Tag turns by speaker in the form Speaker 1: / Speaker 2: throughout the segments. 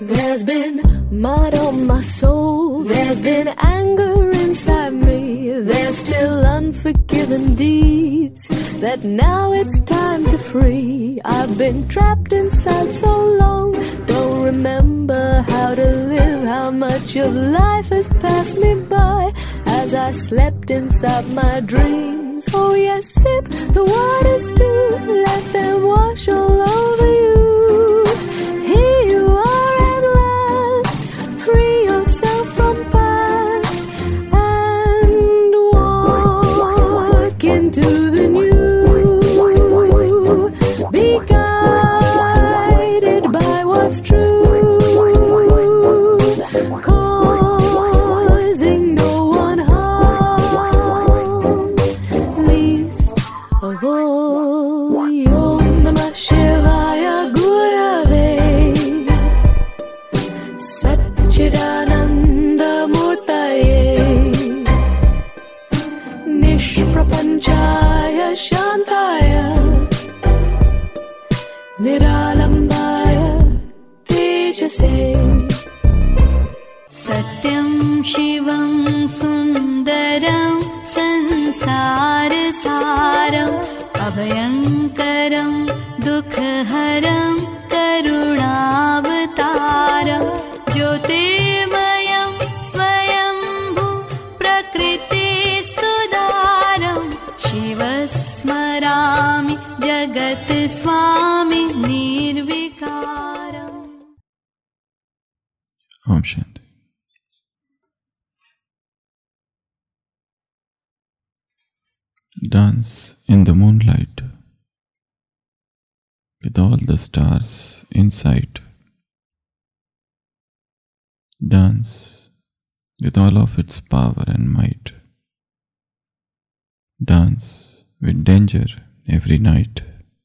Speaker 1: There's been mud on my soul, there's been anger inside me, there's still unforgiven deeds that now it's time to free. I've been trapped inside so long, don't remember how to live, how much of life has passed me by as I slept inside my dreams. Oh yes, sip the waters too, let them wash all over you. Here you are at last, free yourself from past and walk into the new. Be guided by what's true, causing no one harm, least of all. Om Namah Shivaya Gurave Satchidananda Murtaye Nishprapanchaya Shantaya Niralambaya Tejase.
Speaker 2: Satyam Shivam Sundaram Sansarasaram Abhayankaram Dukhaharam Karunavataram Jyotirmayam Swayambhu Prakritistudaram Shivasmarami Jagat Swami Nirvikaram.
Speaker 3: Om Shanti. Dance in the moonlight with all the stars in sight. Dance with all of its power and might. Dance with danger every night.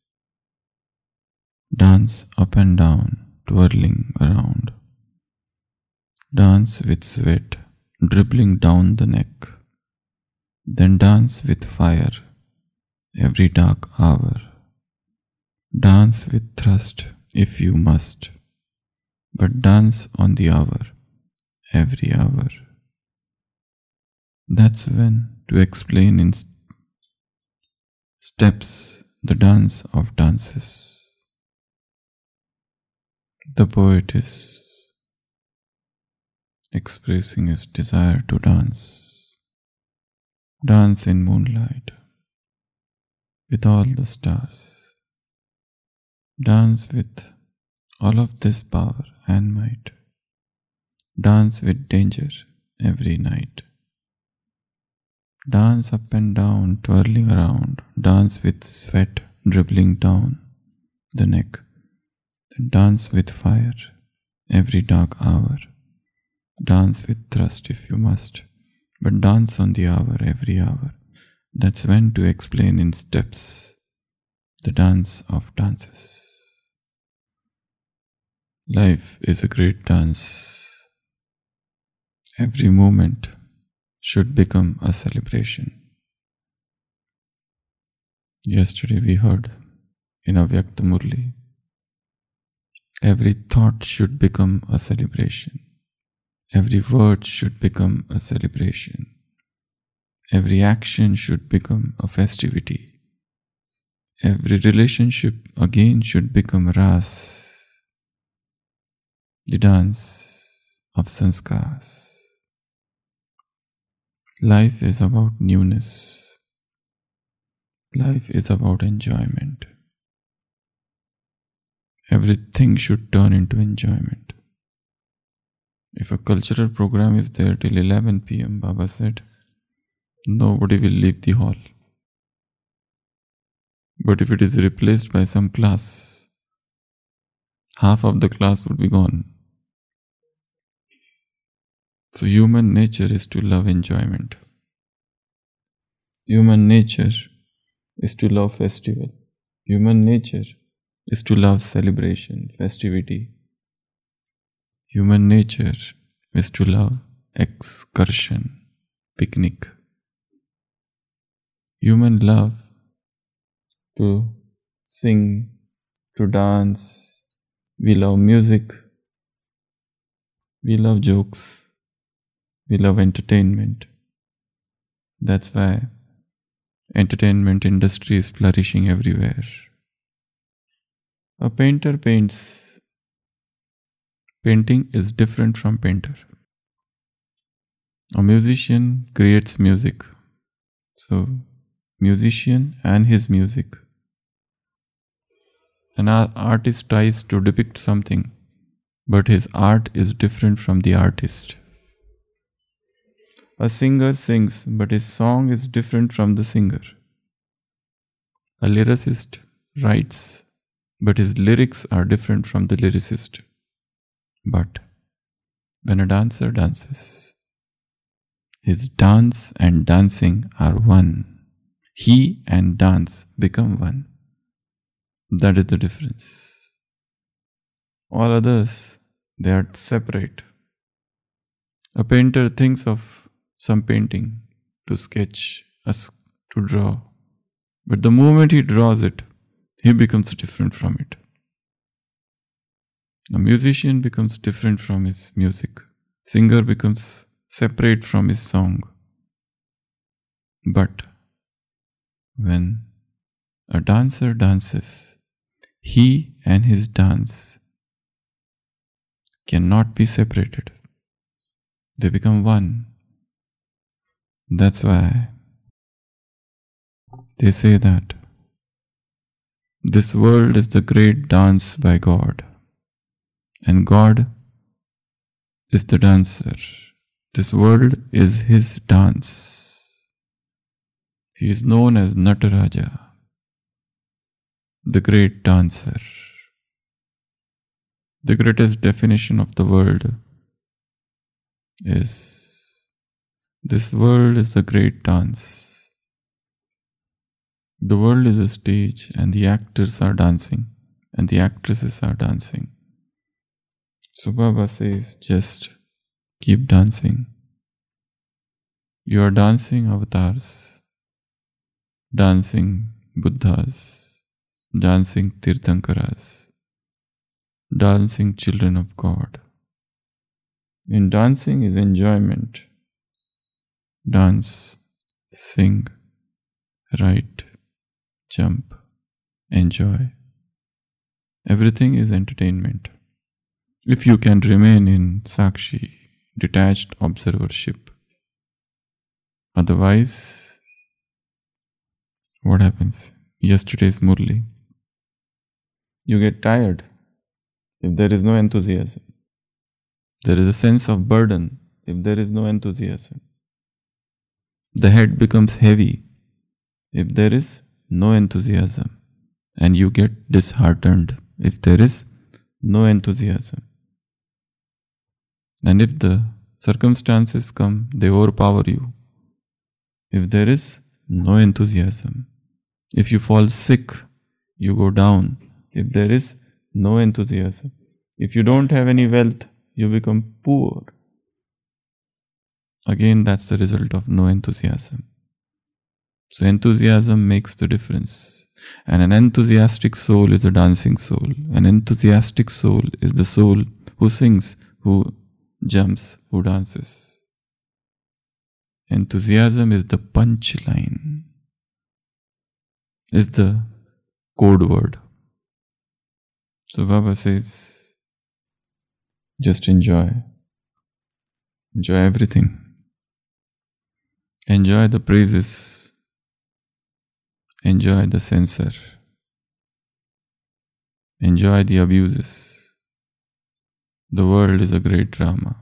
Speaker 3: Dance up and down, twirling around. Dance with sweat dribbling down the neck. Then dance with fire every dark hour. Dance with thirst if you must, but dance on the hour, every hour. That's when to explain in steps the dance of dances. The poet is expressing his desire to dance. Dance in moonlight with all the stars. Dance with all of this power and might. Dance with danger every night. Dance up and down, twirling around. Dance with sweat dribbling down the neck. Then dance with fire every dark hour. Dance with thirst if you must, but dance on the hour, every hour. That's when to explain in steps the dance of dances. Life is a great dance. Every moment should become a celebration. Yesterday we heard in Avyakta Murli, every thought should become a celebration. Every word should become a celebration. Every action should become a festivity. Every relationship again should become ras, the dance of sanskars. Life is about newness. Life is about enjoyment. Everything should turn into enjoyment. If a cultural program is there till 11 p.m., Baba said, nobody will leave the hall. But if it is replaced by some class, half of the class would be gone. So human nature is to love enjoyment. Human nature is to love festival. Human nature is to love celebration, festivity. Human nature is to love excursion, picnic. Human love to sing, to dance. We love music. We love jokes. We love entertainment. That's why entertainment industry is flourishing everywhere. A painter paints. Painting is different from painter. A musician creates music. So, musician and his music. An artist tries to depict something, but his art is different from the artist. A singer sings, but his song is different from the singer. A lyricist writes, but his lyrics are different from the lyricist. But when a dancer dances, his dance and dancing are one. He and dance become one. That is the difference. All others, they are separate. A painter thinks of some painting to sketch, to draw. But the moment he draws it, he becomes different from it. A musician becomes different from his music. Singer becomes separate from his song. But when a dancer dances, he and his dance cannot be separated. They become one. That's why they say that this world is the great dance by God, and God is the dancer. This world is his dance. He is known as Nataraja, the great dancer. The greatest definition of the world is this world is a great dance. The world is a stage and the actors are dancing and the actresses are dancing. So Baba says, just keep dancing. You are dancing avatars, dancing Buddhas, dancing Tirthankaras, dancing children of God. In dancing is enjoyment. Dance, sing, write, jump, enjoy. Everything is entertainment. If you can remain in Sakshi, detached observership. Otherwise, what happens? Yesterday's Murli. You get tired if there is no enthusiasm. There is a sense of burden if there is no enthusiasm. The head becomes heavy if there is no enthusiasm. And you get disheartened if there is no enthusiasm. And if the circumstances come, they overpower you. If there is no enthusiasm. If you fall sick, you go down. If there is no enthusiasm. If you don't have any wealth, you become poor. Again, that's the result of no enthusiasm. So enthusiasm makes the difference. And an enthusiastic soul is a dancing soul. An enthusiastic soul is the soul who sings, who jumps, who dances. Enthusiasm is the punchline, is the code word. So Baba says, just enjoy. Enjoy everything. Enjoy the praises. Enjoy the censor. Enjoy the abuses. The world is a great drama.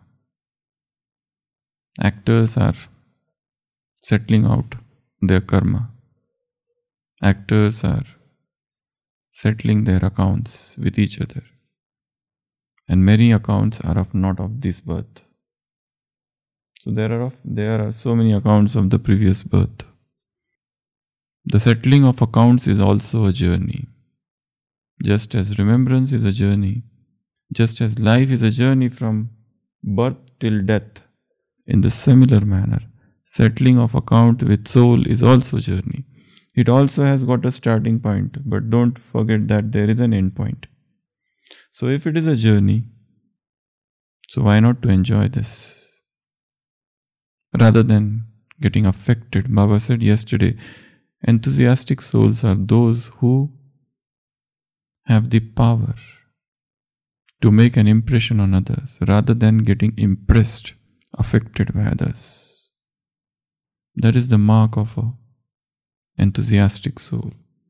Speaker 3: Actors are settling out their karma. Actors are settling their accounts with each other. And many accounts are not of this birth. So there are so many accounts of the previous birth. The settling of accounts is also a journey. Just as remembrance is a journey, just as life is a journey from birth till death, in the similar manner, settling of account with soul is also a journey. It also has got a starting point, but don't forget that there is an end point. So if it is a journey, So why not to enjoy this? Rather than getting affected. Baba said yesterday, enthusiastic souls are those who have the power to make an impression on others rather than getting impressed, affected by others. That is the mark of an enthusiastic soul.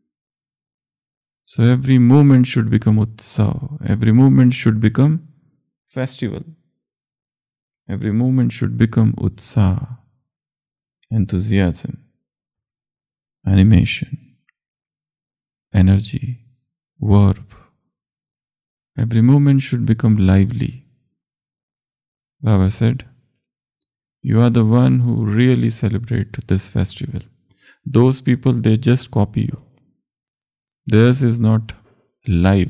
Speaker 3: So every moment should become utsav. Every moment should become festival. Every moment should become utsav, enthusiasm, animation, energy, verb. Every moment should become lively. Baba said, you are the one who really celebrate this festival. Those people, they just copy you. Theirs is not live.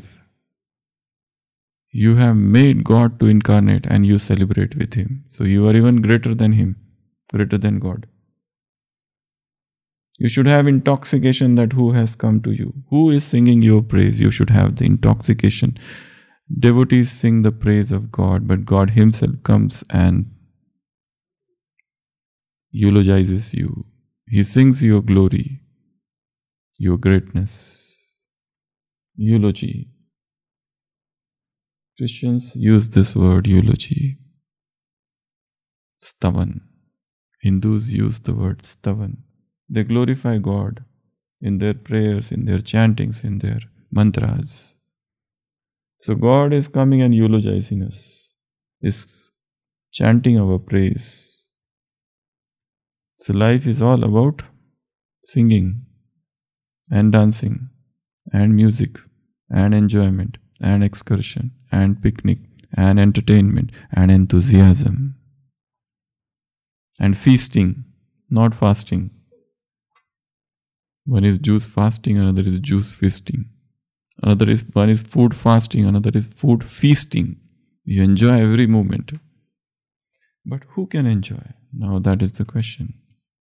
Speaker 3: You have made God to incarnate and you celebrate with Him. So you are even greater than Him, greater than God. You should have intoxication that who has come to you. Who is singing your praise? You should have the intoxication. Devotees sing the praise of God, but God Himself comes and eulogizes you. He sings your glory, your greatness. Eulogy. Christians use this word eulogy. Stavan. Hindus use the word stavan. They glorify God in their prayers, in their chantings, in their mantras. So God is coming and eulogizing us, is chanting our praise. So life is all about singing and dancing and music and enjoyment and excursion and picnic and entertainment and enthusiasm and feasting, not fasting. One is juice fasting, another is juice feasting. One is food fasting, another is food feasting. You enjoy every moment. But who can enjoy? Now that is the question.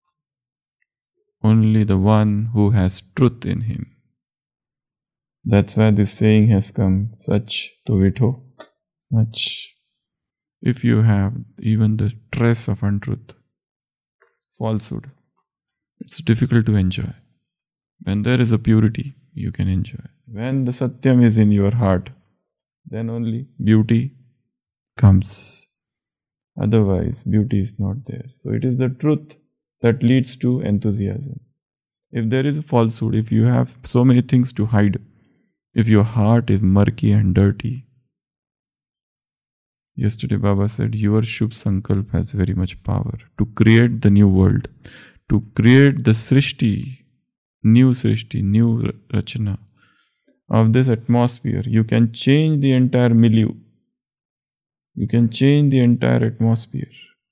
Speaker 3: Only the one who has truth in him. That's why this saying has come, Sach to Vitho, much. If you have even the trace of untruth, falsehood, it's difficult to enjoy. When there is a purity, you can enjoy. When the Satyam is in your heart, then only beauty comes. Otherwise, beauty is not there. So it is the truth that leads to enthusiasm. If there is a falsehood, if you have so many things to hide, if your heart is murky and dirty. Yesterday Baba said, your Shubh Sankalp has very much power to create the new world, to create the Srishti, new Rachana of this atmosphere. You can change the entire milieu. You can change the entire atmosphere.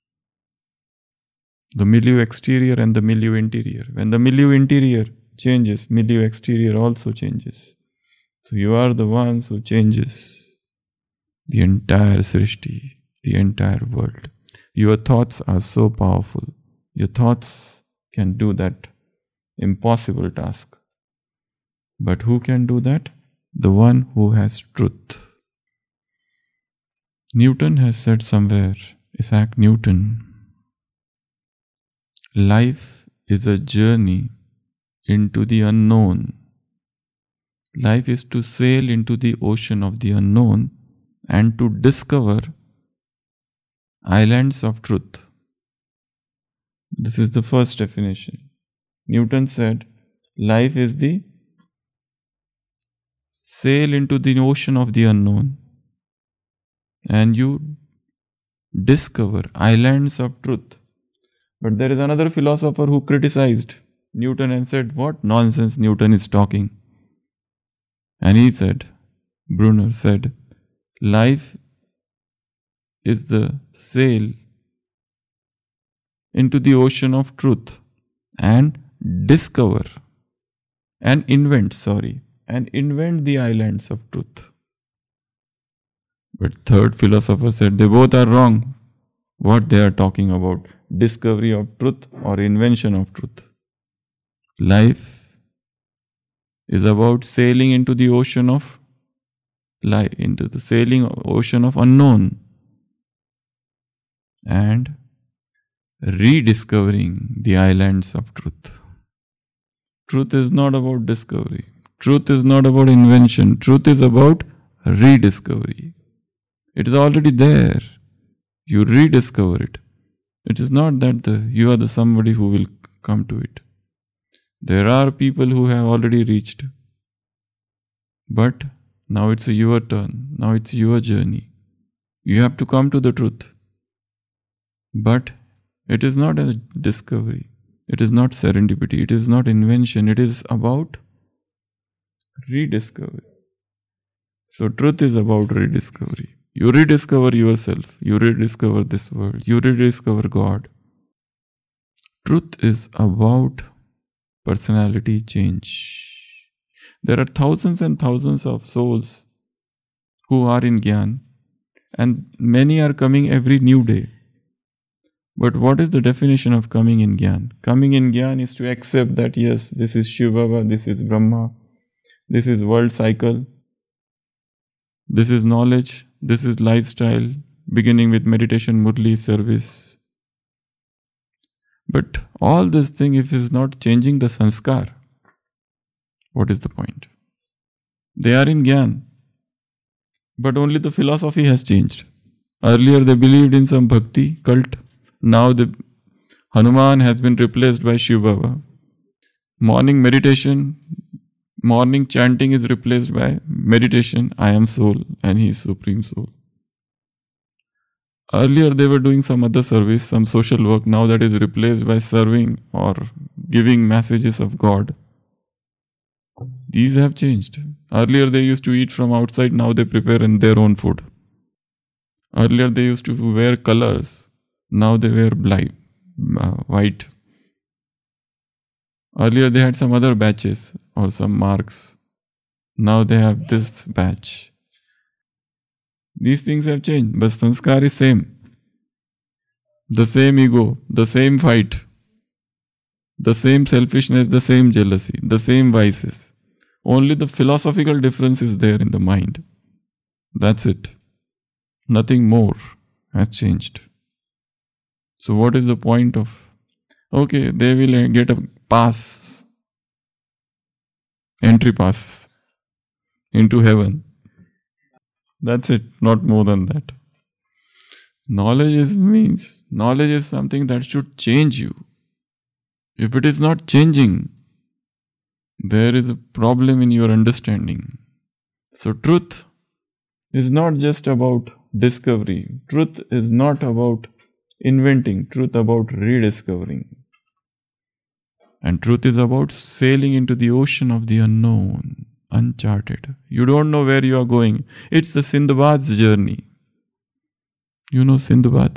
Speaker 3: The milieu exterior and the milieu interior. When the milieu interior changes, milieu exterior also changes. So you are the ones who changes the entire Srishti, the entire world. Your thoughts are so powerful. Your thoughts can do that impossible task. But who can do that? The one who has truth. Newton has said somewhere, Isaac Newton, life is a journey into the unknown. Life is to sail into the ocean of the unknown and to discover islands of truth. This is the first definition. Newton said, life is the sail into the ocean of the unknown and you discover islands of truth. But there is another philosopher who criticized Newton and said, what nonsense Newton is talking. And he said, Brunner said, life is the sail into the ocean of truth and discover and invent the islands of truth. But third philosopher said they both are wrong. What they are talking about, discovery of truth or invention of truth. Life is about sailing into the ocean of life, into the sailing ocean of unknown. and rediscovering the islands of truth. Truth is not about discovery. Truth is not about invention. Truth is about rediscovery. It is already there. You rediscover it. It is not that you are the somebody who will come to it. There are people who have already reached. But now it's your turn. Now it's your journey. You have to come to the truth. But it is not a discovery. It is not serendipity. It is not invention. It is about rediscovery. So truth is about rediscovery. You rediscover yourself. You rediscover this world. You rediscover God. Truth is about personality change. There are thousands and thousands of souls who are in Gyan, and many are coming every new day. But what is the definition of coming in Gyan? Coming in Gyan is to accept that yes, this is Shiv Baba, this is Brahma, this is world cycle, this is knowledge, this is lifestyle, beginning with meditation, murli, service. But all this thing, if is not changing the sanskar, what is the point? They are in Gyan, but only the philosophy has changed. Earlier they believed in some bhakti cult. Now the Hanuman has been replaced by Shiv Baba. Morning meditation, morning chanting is replaced by meditation, I am soul and he is supreme soul. Earlier they were doing some other service, some social work. Now that is replaced by serving or giving messages of God. These have changed. Earlier they used to eat from outside, now they prepare in their own food. Earlier they used to wear colors. Now they wear white. Earlier they had some other batches or some marks. Now they have this batch. These things have changed, but sanskar is same. The same ego, the same fight, the same selfishness, the same jealousy, the same vices. Only the philosophical difference is there in the mind. That's it. Nothing more has changed. So what is the point of, okay, they will get a pass, entry pass into heaven. That's it, not more than that. Knowledge is something that should change you. If it is not changing, there is a problem in your understanding. So truth is not just about discovery. Truth is not about inventing. Truth about rediscovering. And truth is about sailing into the ocean of the unknown, uncharted. You don't know where you are going. It's the Sindbad's journey. You know Sindbad?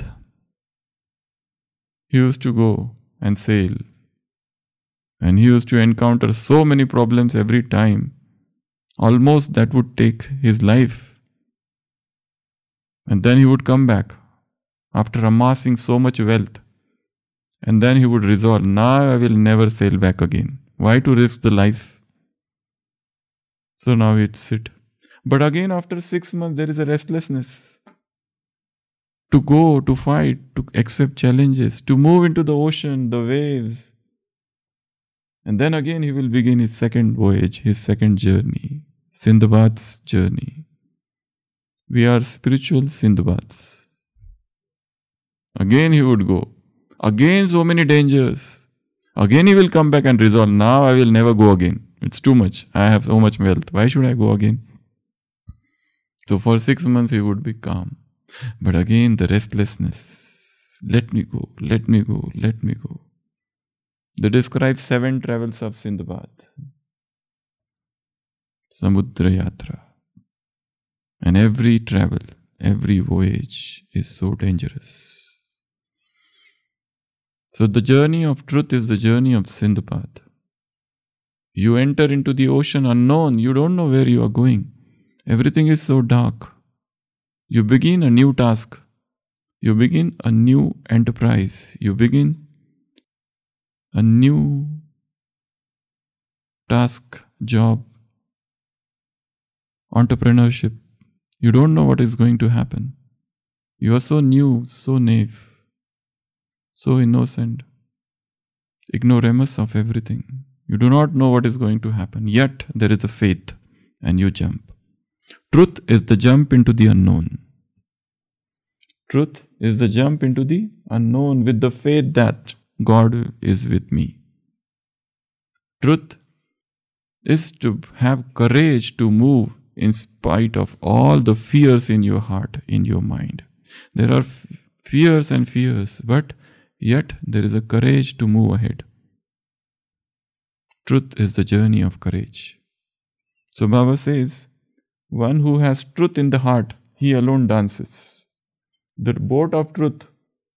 Speaker 3: He used to go and sail. And he used to encounter so many problems every time. Almost that would take his life. And then he would come back after amassing so much wealth. And then he would resolve, now I will never sail back again. Why to risk the life? So now it's it. But again after 6 months there is a restlessness. To go, to fight, to accept challenges, to move into the ocean, the waves. And then again he will begin his second voyage, his second journey, Sindbad's journey. We are spiritual Sindbads. Again he would go. Again so many dangers. Again he will come back and resolve, now I will never go again. It's too much. I have so much wealth. Why should I go again? So for 6 months he would be calm. But again the restlessness. Let me go, let me go, let me go. They describe 7 travels of Sindbad. Samudra Yatra. And every travel, every voyage is so dangerous. So the journey of truth is the journey of Sindbad. You enter into the ocean unknown. You don't know where you are going. Everything is so dark. You begin a new task. You begin a new enterprise. You begin a new task, job, entrepreneurship. You don't know what is going to happen. You are so new, so naive. so innocent, ignoramus of everything. You do not know what is going to happen, yet there is a faith and you jump. Truth is the jump into the unknown. Truth is the jump into the unknown with the faith that God is with me. Truth is to have courage to move in spite of all the fears in your heart, in your mind. There are fears and fears, but yet there is a courage to move ahead. Truth is the journey of courage. So Baba says, one who has truth in the heart, he alone dances. The boat of truth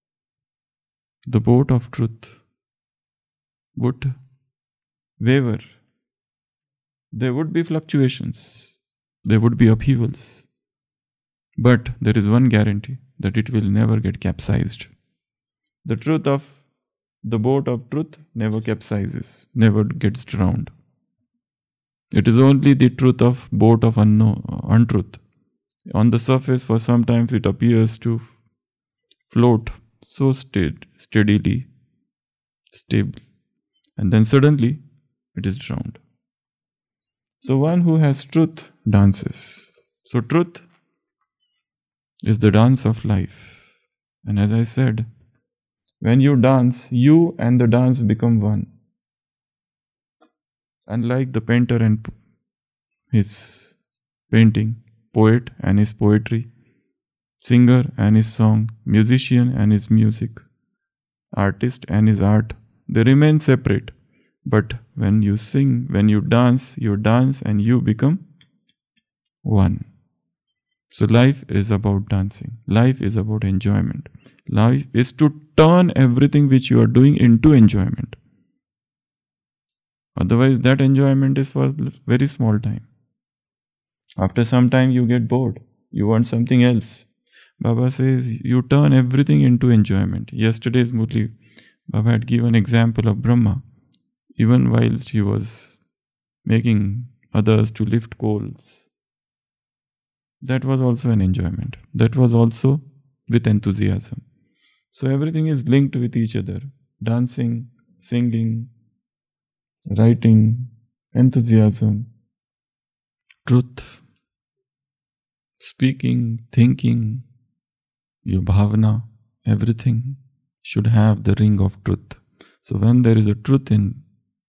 Speaker 3: would waver. There would be fluctuations. There would be upheavals. But there is one guarantee, that it will never get capsized. The boat of truth never capsizes, never gets drowned. It is only the truth of boat of untruth. On the surface, for sometimes it appears to float so steadily, stable, and then suddenly it is drowned. So one who has truth dances. So truth is the dance of life. And as I said, when you dance, you and the dance become one. Unlike the painter and his painting, poet and his poetry, singer and his song, musician and his music, artist and his art, they remain separate. But when you sing, when you dance and you become one. So life is about dancing. Life is about enjoyment. Life is to turn everything which you are doing into enjoyment. Otherwise, that enjoyment is for very small time. After some time, you get bored. You want something else. Baba says, you turn everything into enjoyment. Yesterday's Murli, Baba had given an example of Brahma. Even whilst he was making others to lift coals, that was also an enjoyment. That was also with enthusiasm. So everything is linked with each other. Dancing, singing, writing, enthusiasm, truth, speaking, thinking, your bhavana, everything should have the ring of truth. So when there is truth in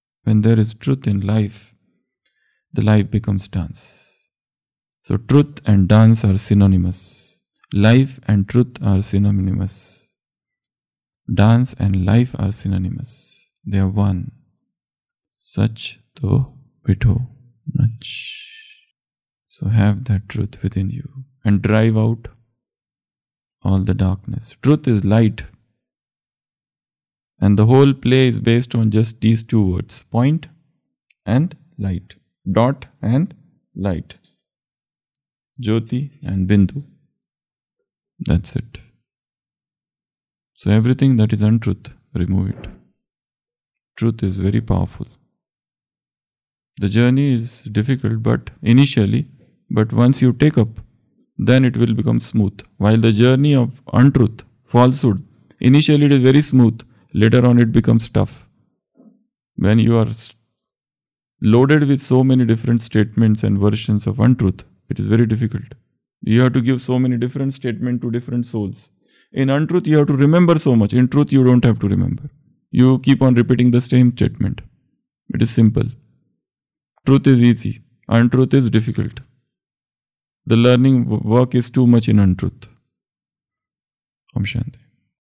Speaker 3: life, the life becomes dance. So truth and dance are synonymous. Life and truth are synonymous. Dance and life are synonymous. They are one. Sach to pitho nach. So have that truth within you and drive out all the darkness. Truth is light. And the whole play is based on just these two words, point and light, dot and light, Jyoti and Bindu. That's it. So everything that is untruth, remove it. Truth is very powerful. The journey is difficult, but once you take up, then it will become smooth. While the journey of untruth, falsehood, initially it is very smooth. Later on it becomes tough. When you are loaded with so many different statements and versions of untruth, it is very difficult. You have to give so many different statements to different souls. In untruth, you have to remember so much. In truth, you don't have to remember. You keep on repeating the same statement. It is simple. Truth is easy. Untruth is difficult. The learning work is too much in untruth. Om Shanti.